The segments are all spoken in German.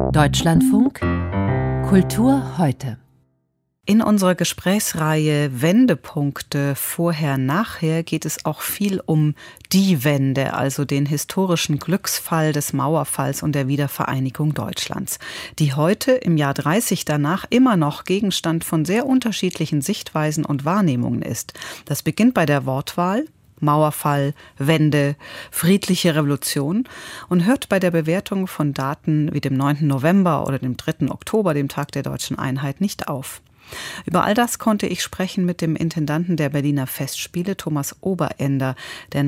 Deutschlandfunk Kultur heute. In unserer Gesprächsreihe Wendepunkte vorher, nachher geht es auch viel um die Wende, also den historischen Glücksfall des Mauerfalls und der Wiedervereinigung Deutschlands, die heute im Jahr 30 danach immer noch Gegenstand von sehr unterschiedlichen Sichtweisen und Wahrnehmungen ist. Das beginnt bei der Wortwahl, Mauerfall, Wende, friedliche Revolution und hört bei der Bewertung von Daten wie dem 9. November oder dem 3. Oktober, dem Tag der deutschen Einheit, nicht auf. Über all das konnte ich sprechen mit dem Intendanten der Berliner Festspiele, Thomas Oberender, der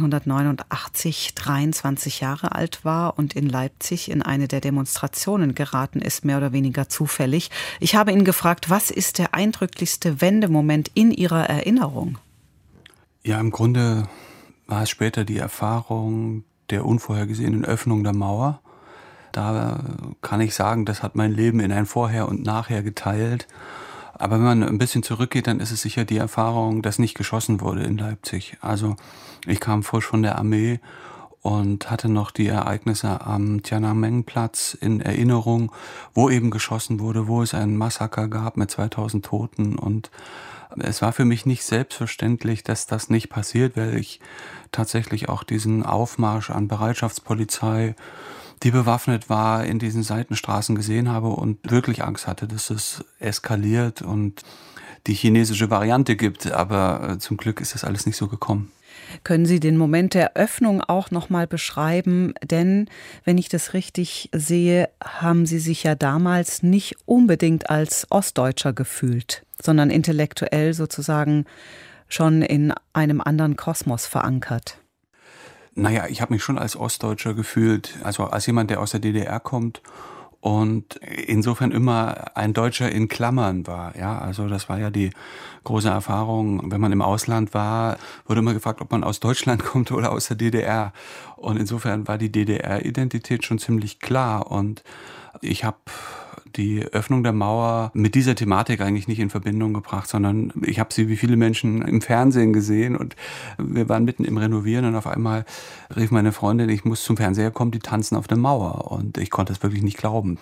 1989 23 Jahre alt war und in Leipzig in eine der Demonstrationen geraten ist, mehr oder weniger zufällig. Ich habe ihn gefragt, was ist der eindrücklichste Wendemoment in Ihrer Erinnerung? Ja, im Grunde war es später die Erfahrung der unvorhergesehenen Öffnung der Mauer. Da kann ich sagen, das hat mein Leben in ein Vorher und Nachher geteilt. Aber wenn man ein bisschen zurückgeht, dann ist es sicher die Erfahrung, dass nicht geschossen wurde in Leipzig. Also ich kam frisch von der Armee und hatte noch die Ereignisse am Tiananmen-Platz in Erinnerung, wo eben geschossen wurde, wo es ein Massaker gab mit 2000 Toten. Und es war für mich nicht selbstverständlich, dass das nicht passiert, weil ich tatsächlich auch diesen Aufmarsch an Bereitschaftspolizei, die bewaffnet war, in diesen Seitenstraßen gesehen habe und wirklich Angst hatte, dass es eskaliert und die chinesische Variante gibt. Aber zum Glück ist das alles nicht so gekommen. Können Sie den Moment der Öffnung auch noch mal beschreiben? Denn, wenn ich das richtig sehe, haben Sie sich ja damals nicht unbedingt als Ostdeutscher gefühlt, sondern intellektuell sozusagen schon in einem anderen Kosmos verankert. Naja, ich habe mich schon als Ostdeutscher gefühlt, also als jemand, der aus der DDR kommt und insofern immer ein Deutscher in Klammern war. Ja, also das war ja die große Erfahrung. Wenn man im Ausland war, wurde immer gefragt, ob man aus Deutschland kommt oder aus der DDR. Und insofern war die DDR-Identität schon ziemlich klar. Und ich habe die Öffnung der Mauer mit dieser Thematik eigentlich nicht in Verbindung gebracht, sondern ich habe sie wie viele Menschen im Fernsehen gesehen und wir waren mitten im Renovieren und auf einmal rief meine Freundin, ich muss zum Fernseher kommen, die tanzen auf der Mauer und ich konnte es wirklich nicht glauben.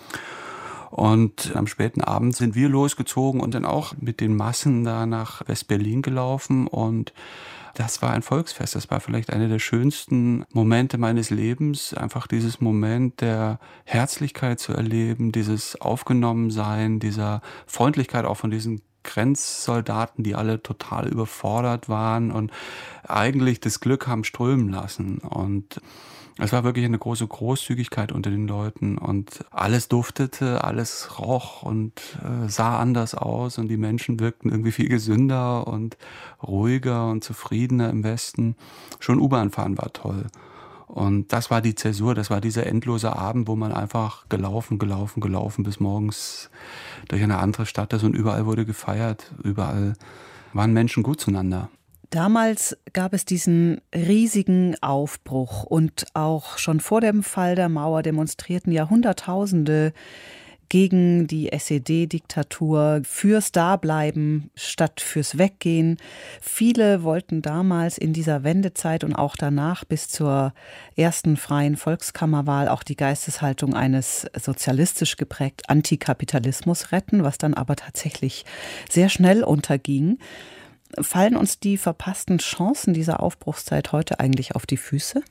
Und am späten Abend sind wir losgezogen und dann auch mit den Massen da nach West-Berlin gelaufen und das war ein Volksfest. Das war vielleicht einer der schönsten Momente meines Lebens. Einfach dieses Moment der Herzlichkeit zu erleben, dieses Aufgenommensein, dieser Freundlichkeit auch von diesen Grenzsoldaten, die alle total überfordert waren und eigentlich das Glück haben strömen lassen. Und es war wirklich eine große Großzügigkeit unter den Leuten und alles duftete, alles roch und sah anders aus und die Menschen wirkten irgendwie viel gesünder und ruhiger und zufriedener im Westen. Schon U-Bahn fahren war toll. Und das war die Zäsur, das war dieser endlose Abend, wo man einfach gelaufen bis morgens durch eine andere Stadt ist und überall wurde gefeiert, überall waren Menschen gut zueinander. Damals gab es diesen riesigen Aufbruch und auch schon vor dem Fall der Mauer demonstrierten ja Hunderttausende gegen die SED-Diktatur, fürs Dableiben statt fürs Weggehen. Viele wollten damals in dieser Wendezeit und auch danach bis zur ersten freien Volkskammerwahl auch die Geisteshaltung eines sozialistisch geprägten Antikapitalismus retten, was dann aber tatsächlich sehr schnell unterging. Fallen uns die verpassten Chancen dieser Aufbruchszeit heute eigentlich auf die Füße?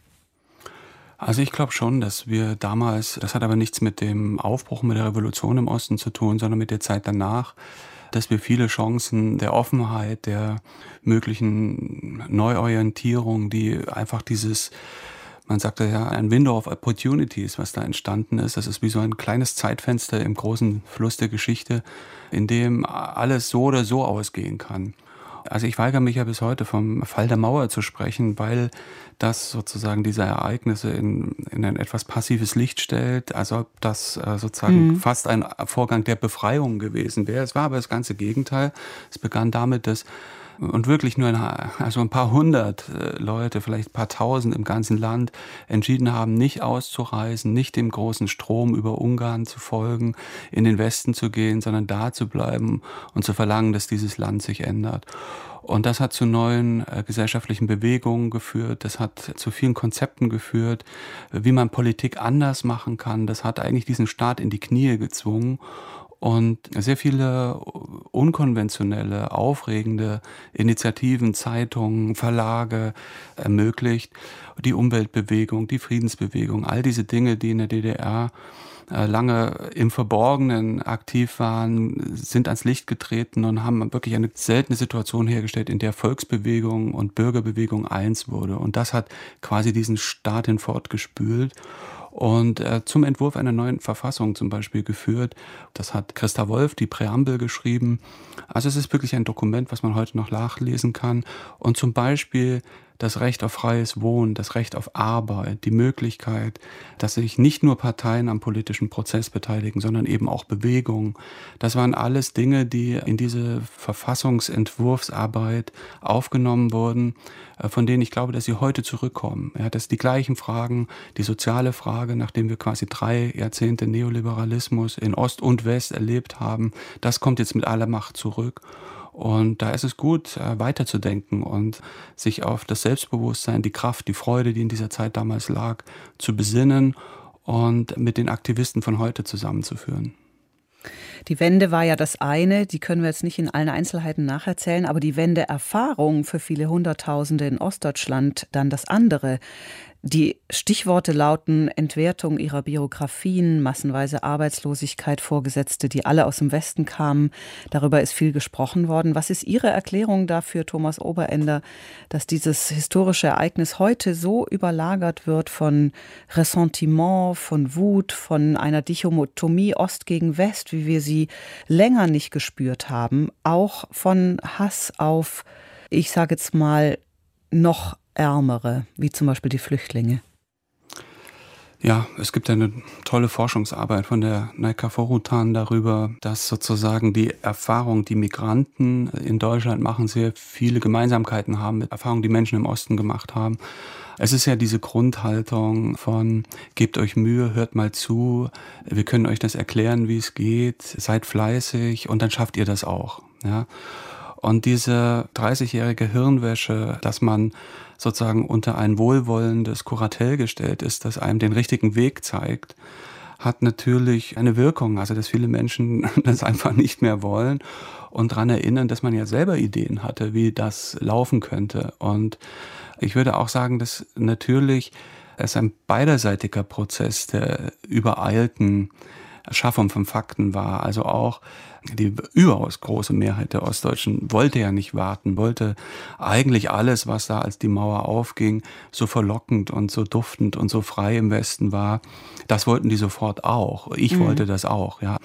Also ich glaube schon, dass wir damals, das hat aber nichts mit dem Aufbruch, mit der Revolution im Osten zu tun, sondern mit der Zeit danach, dass wir viele Chancen der Offenheit, der möglichen Neuorientierung, die einfach dieses, man sagt ja, ein Window of Opportunities, was da entstanden ist. Das ist wie so ein kleines Zeitfenster im großen Fluss der Geschichte, in dem alles so oder so ausgehen kann. Also ich weigere mich ja bis heute vom Fall der Mauer zu sprechen, weil das sozusagen diese Ereignisse in ein etwas passives Licht stellt, als ob das sozusagen fast ein Vorgang der Befreiung gewesen wäre. Es war aber das ganze Gegenteil. Es begann damit, dass und wirklich nur ein paar hundert Leute, vielleicht ein paar tausend im ganzen Land entschieden haben, nicht auszureisen, nicht dem großen Strom über Ungarn zu folgen, in den Westen zu gehen, sondern da zu bleiben und zu verlangen, dass dieses Land sich ändert. Und das hat zu neuen gesellschaftlichen Bewegungen geführt, das hat zu vielen Konzepten geführt, wie man Politik anders machen kann. Das hat eigentlich diesen Staat in die Knie gezwungen und sehr viele unkonventionelle, aufregende Initiativen, Zeitungen, Verlage ermöglicht. Die Umweltbewegung, die Friedensbewegung, all diese Dinge, die in der DDR lange im Verborgenen aktiv waren, sind ans Licht getreten und haben wirklich eine seltene Situation hergestellt, in der Volksbewegung und Bürgerbewegung eins wurde. Und das hat quasi diesen Staat hinfortgespült und zum Entwurf einer neuen Verfassung zum Beispiel geführt. Das hat Christa Wolf, die Präambel, geschrieben. Also es ist wirklich ein Dokument, was man heute noch nachlesen kann. Und zum Beispiel das Recht auf freies Wohnen, das Recht auf Arbeit, die Möglichkeit, dass sich nicht nur Parteien am politischen Prozess beteiligen, sondern eben auch Bewegungen. Das waren alles Dinge, die in diese Verfassungsentwurfsarbeit aufgenommen wurden, von denen ich glaube, dass sie heute zurückkommen. Ja, dass die gleichen Fragen, die soziale Frage, nachdem wir quasi 3 Jahrzehnte Neoliberalismus in Ost und West erlebt haben, das kommt jetzt mit aller Macht zurück. Und da ist es gut, weiterzudenken und sich auf das Selbstbewusstsein, die Kraft, die Freude, die in dieser Zeit damals lag, zu besinnen und mit den Aktivisten von heute zusammenzuführen. Die Wende war ja das eine, die können wir jetzt nicht in allen Einzelheiten nacherzählen, aber die Wendeerfahrung für viele Hunderttausende in Ostdeutschland dann das andere. Die Stichworte lauten Entwertung ihrer Biografien, massenweise Arbeitslosigkeit, Vorgesetzte, die alle aus dem Westen kamen. Darüber ist viel gesprochen worden. Was ist Ihre Erklärung dafür, Thomas Oberender, dass dieses historische Ereignis heute so überlagert wird von Ressentiment, von Wut, von einer Dichotomie Ost gegen West, wie wir sie länger nicht gespürt haben, auch von Hass auf, ich sage jetzt mal, noch Ärmere, wie zum Beispiel die Flüchtlinge? Ja, es gibt eine tolle Forschungsarbeit von der Naika Forutan darüber, dass sozusagen die Erfahrung, die Migranten in Deutschland machen, sehr viele Gemeinsamkeiten haben mit Erfahrungen, die Menschen im Osten gemacht haben. Es ist ja diese Grundhaltung von gebt euch Mühe, hört mal zu, wir können euch das erklären, wie es geht, seid fleißig und dann schafft ihr das auch. Ja? Und diese 30-jährige Hirnwäsche, dass man sozusagen unter ein wohlwollendes Kuratell gestellt ist, das einem den richtigen Weg zeigt, hat natürlich eine Wirkung. Also dass viele Menschen das einfach nicht mehr wollen und daran erinnern, dass man ja selber Ideen hatte, wie das laufen könnte. Und ich würde auch sagen, dass natürlich es ein beiderseitiger Prozess der übereilten Schaffung von Fakten war. Also auch die überaus große Mehrheit der Ostdeutschen wollte ja nicht warten, wollte eigentlich alles, was da als die Mauer aufging, so verlockend und so duftend und so frei im Westen war, das wollten die sofort auch. Ich wollte das auch, ja.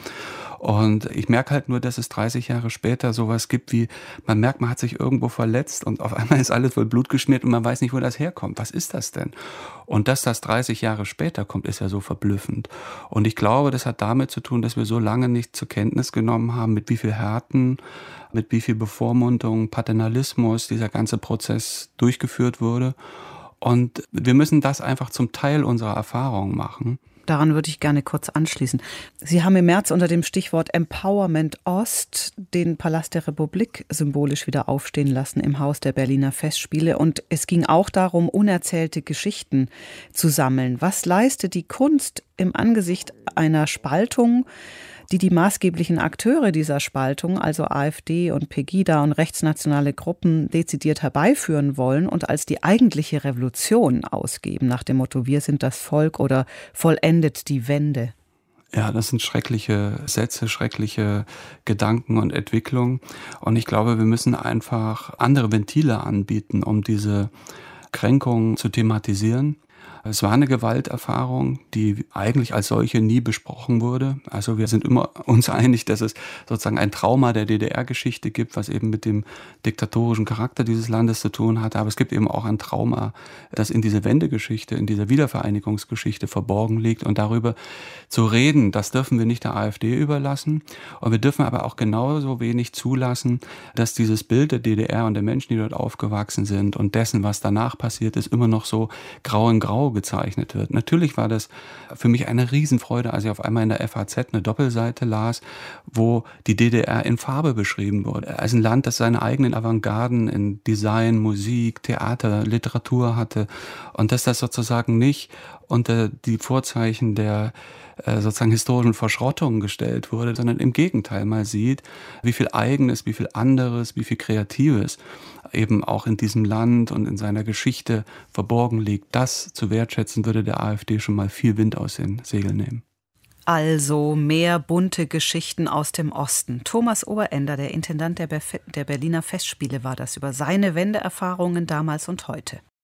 Und ich merke halt nur, dass es 30 Jahre später sowas gibt wie, man merkt, man hat sich irgendwo verletzt und auf einmal ist alles voll Blut geschmiert und man weiß nicht, wo das herkommt. Was ist das denn? Und dass das 30 Jahre später kommt, ist ja so verblüffend. Und ich glaube, das hat damit zu tun, dass wir so lange nicht zur Kenntnis genommen haben, mit wie viel Härten, mit wie viel Bevormundung, Paternalismus dieser ganze Prozess durchgeführt wurde. Und wir müssen das einfach zum Teil unserer Erfahrung machen. Daran würde ich gerne kurz anschließen. Sie haben im März unter dem Stichwort Empowerment Ost den Palast der Republik symbolisch wieder aufstehen lassen im Haus der Berliner Festspiele. Und es ging auch darum, unerzählte Geschichten zu sammeln. Was leistet die Kunst im Angesicht einer Spaltung, die maßgeblichen Akteure dieser Spaltung, also AfD und Pegida und rechtsnationale Gruppen, dezidiert herbeiführen wollen und als die eigentliche Revolution ausgeben, nach dem Motto, wir sind das Volk oder vollendet die Wende? Ja, das sind schreckliche Sätze, schreckliche Gedanken und Entwicklungen. Und ich glaube, wir müssen einfach andere Ventile anbieten, um diese Kränkungen zu thematisieren. Es war eine Gewalterfahrung, die eigentlich als solche nie besprochen wurde. Also wir sind immer uns einig, dass es sozusagen ein Trauma der DDR-Geschichte gibt, was eben mit dem diktatorischen Charakter dieses Landes zu tun hatte. Aber es gibt eben auch ein Trauma, das in dieser Wendegeschichte, in dieser Wiedervereinigungsgeschichte verborgen liegt. Und darüber zu reden, das dürfen wir nicht der AfD überlassen. Und wir dürfen aber auch genauso wenig zulassen, dass dieses Bild der DDR und der Menschen, die dort aufgewachsen sind und dessen, was danach passiert ist, immer noch so grau in grau gezeichnet wird. Natürlich war das für mich eine Riesenfreude, als ich auf einmal in der FAZ eine Doppelseite las, wo die DDR in Farbe beschrieben wurde. Als ein Land, das seine eigenen Avantgarden in Design, Musik, Theater, Literatur hatte und dass das sozusagen nicht unter die Vorzeichen der sozusagen historischen Verschrottung gestellt wurde, sondern im Gegenteil mal sieht, wie viel Eigenes, wie viel anderes, wie viel Kreatives eben auch in diesem Land und in seiner Geschichte verborgen liegt. Das zu wertschätzen, würde der AfD schon mal viel Wind aus den Segeln nehmen. Also mehr bunte Geschichten aus dem Osten. Thomas Oberender, der Intendant der Berliner Festspiele, war das über seine Wendeerfahrungen damals und heute.